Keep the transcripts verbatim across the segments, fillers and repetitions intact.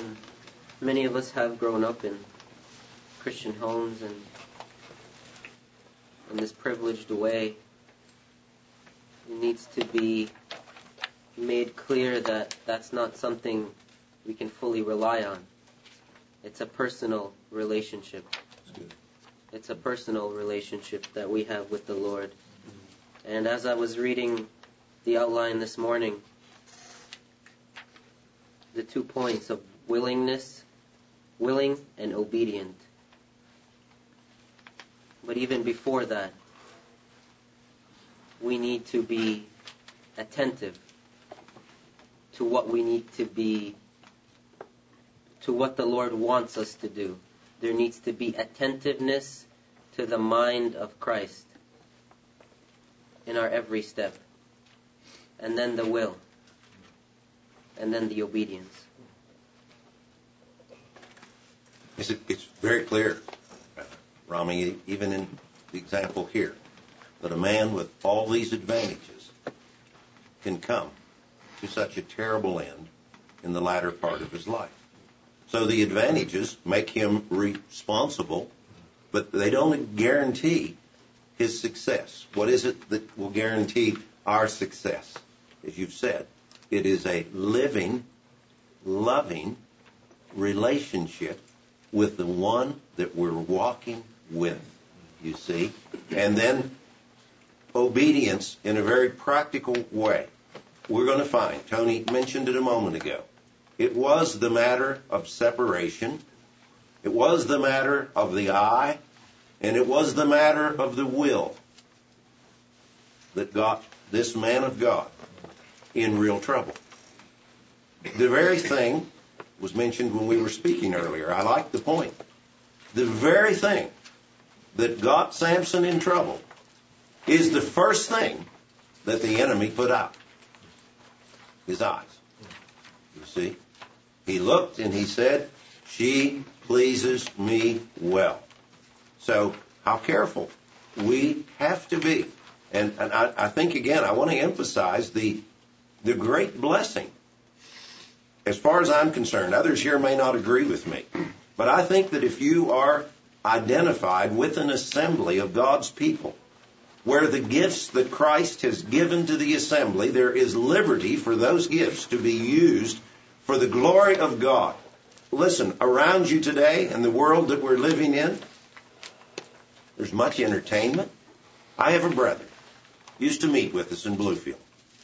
and many of us have grown up in Christian homes and in this privileged way. It needs to be made clear that that's not something we can fully rely on. It's a personal relationship. It's a personal relationship that we have with the Lord. And as I was reading the outline this morning, the two points of willingness, willing and obedient. But even before that, we need to be attentive to what we need to be, to what the Lord wants us to do. There needs to be attentiveness to the mind of Christ in our every step. And then the will. And then the obedience. It's, it's very clear, uh, Rami, even in the example here, that a man with all these advantages can come to such a terrible end in the latter part of his life. So the advantages make him responsible, but they don't guarantee his success. What is it that will guarantee our success? As you've said, it is a living, loving relationship with the one that we're walking with, you see. And then obedience in a very practical way. We're going to find, Tony mentioned it a moment ago, it was the matter of separation, it was the matter of the eye, and it was the matter of the will that got this man of God in real trouble. The very thing was mentioned when we were speaking earlier. I like the point. The very thing that got Samson in trouble is the first thing that the enemy put out. His eyes. You see? He looked and he said, "She pleases me well." So how careful we have to be. And, and I, I think, again, I want to emphasize the the great blessing. As far as I'm concerned, others here may not agree with me, but I think that if you are identified with an assembly of God's people, where the gifts that Christ has given to the assembly, there is liberty for those gifts to be used for the glory of God. Listen, around you today in the world that we're living in, there's much entertainment. I have a brother, used to meet with us in Bluefield.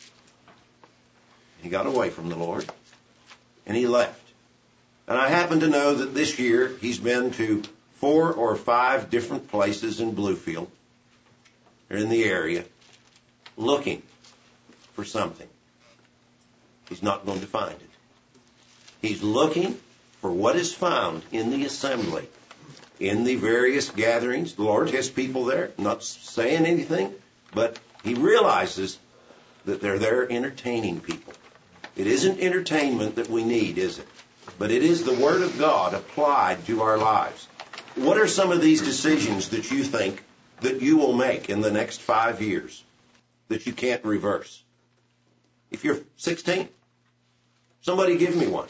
He got away from the Lord, and he left. And I happen to know that this year he's been to four or five different places in Bluefield, or in the area, looking for something. He's not going to find it. He's looking for what is found in the assembly, in the various gatherings. The Lord has people there, not saying anything, but he realizes that they're there entertaining people. It isn't entertainment that we need, is it? But it is the Word of God applied to our lives. What are some of these decisions that you think that you will make in the next five years that you can't reverse? If you're sixteen, somebody give me one.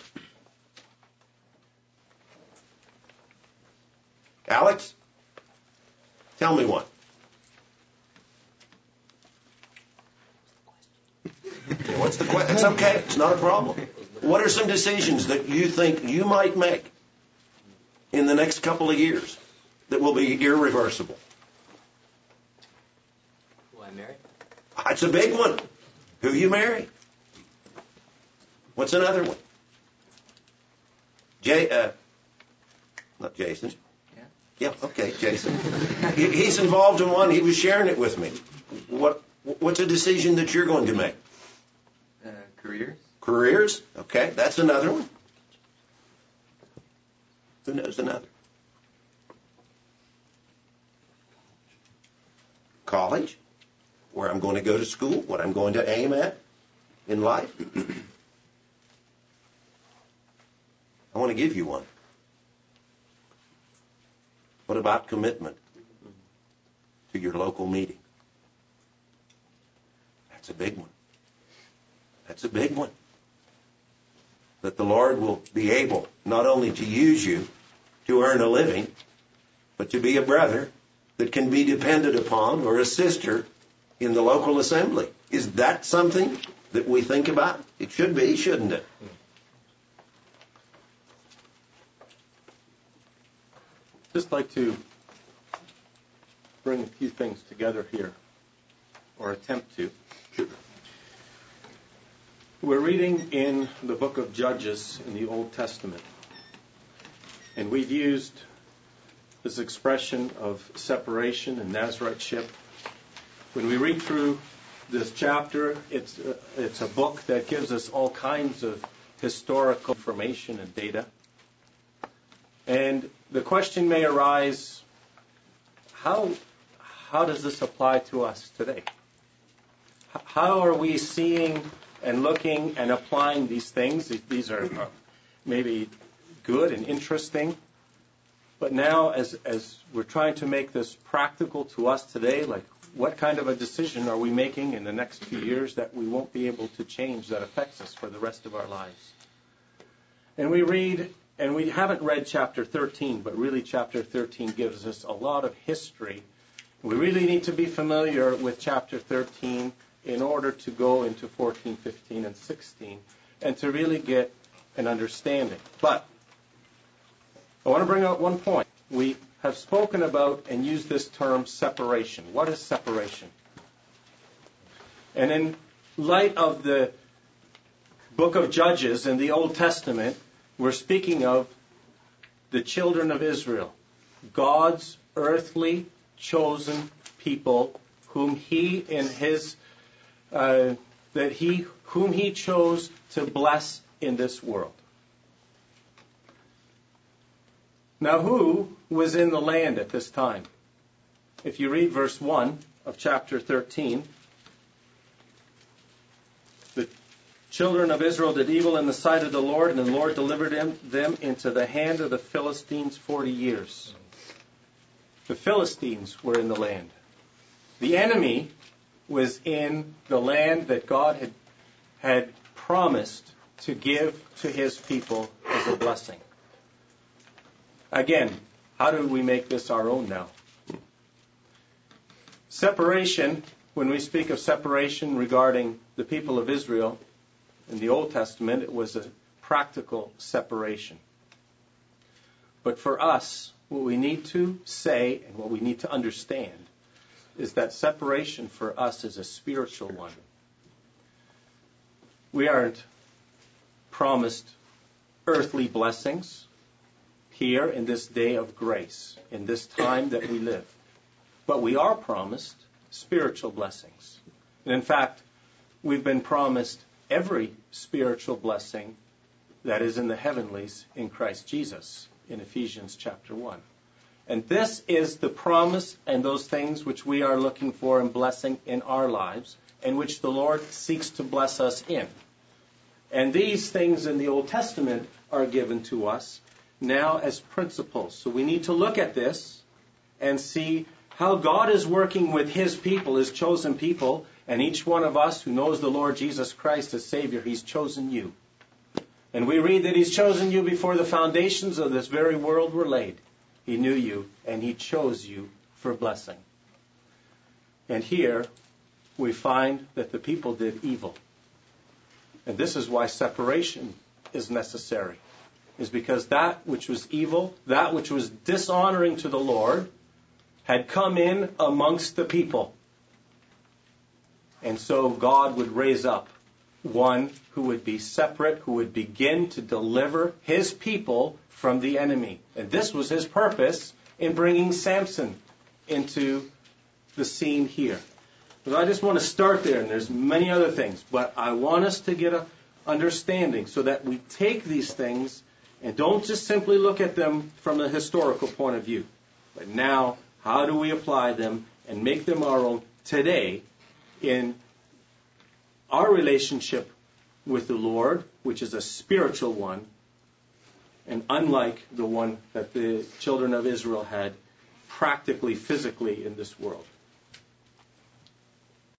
Alex, tell me one. What's the question? It's okay. It's not a problem. What are some decisions that you think you might make in the next couple of years that will be irreversible? Will I marry? That's a big one. Who you marry? What's another one? Jay, uh, not Jason. Yeah. Yeah, okay, Jason. He, he's involved in one. He was sharing it with me. What What's a decision that you're going to make? Uh, careers. Careers? Okay, that's another one. Who knows another? College, where I'm going to go to school, what I'm going to aim at in life. I want to give you one. What about commitment to your local meeting? That's a big one. That's a big one. that the Lord will be able not only to use you to earn a living, but to be a brother that can be depended upon or a sister in the local assembly. Is that something that we think about? It should be, shouldn't it? Just like to bring a few things together here, or attempt to. Sure. We're reading in the book of Judges in the Old Testament, and we've used this expression of separation and Naziriteship. When we read through this chapter, it's a, it's a book that gives us all kinds of historical information and data. And the question may arise, how, how does this apply to us today? How are we seeing and looking and applying these things? These are maybe good and interesting. But now, as, as we're trying to make this practical to us today, like what kind of a decision are we making in the next few years that we won't be able to change that affects us for the rest of our lives? And we read, and we haven't read chapter thirteen, but really chapter thirteen gives us a lot of history. We really need to be familiar with chapter thirteen in order to go into fourteen, fifteen, and sixteen, and to really get an understanding. But I want to bring out one point. We have spoken about and used this term separation. What is separation? And in light of the book of Judges in the Old Testament, we're speaking of the children of Israel, God's earthly chosen people, whom He in His uh, that He whom He chose to bless in this world. Now, who was in the land at this time? If you read verse one of chapter thirteen, the children of Israel did evil in the sight of the Lord, and the Lord delivered them, them into the hand of the Philistines forty years. The Philistines were in the land. The enemy was in the land that God had, had promised to give to His people as a blessing. Again, how do we make this our own now? Separation, when we speak of separation regarding the people of Israel, in the Old Testament, it was a practical separation. But for us, what we need to say and what we need to understand is that separation for us is a spiritual one. We aren't promised earthly blessings here in this day of grace, in this time that we live. But we are promised spiritual blessings. And in fact, we've been promised every spiritual blessing that is in the heavenlies in Christ Jesus, in Ephesians chapter one. And this is the promise and those things which we are looking for and blessing in our lives, and which the Lord seeks to bless us in. And these things in the Old Testament are given to us now as principles. So we need to look at this and see how God is working with His people, His chosen people, and each one of us who knows the Lord Jesus Christ as Savior, He's chosen you. And we read that He's chosen you before the foundations of this very world were laid. He knew you, and He chose you for blessing. And here we find that the people did evil. And this is why separation is necessary. Is because that which was evil, that which was dishonoring to the Lord, had come in amongst the people. And so God would raise up one who would be separate, who would begin to deliver His people from the enemy. And this was His purpose in bringing Samson into the scene here. But I just want to start there, and there's many other things, but I want us to get an understanding so that we take these things and don't just simply look at them from a historical point of view. But now, how do we apply them and make them our own today in our relationship with the Lord, which is a spiritual one, and unlike the one that the children of Israel had practically, physically in this world.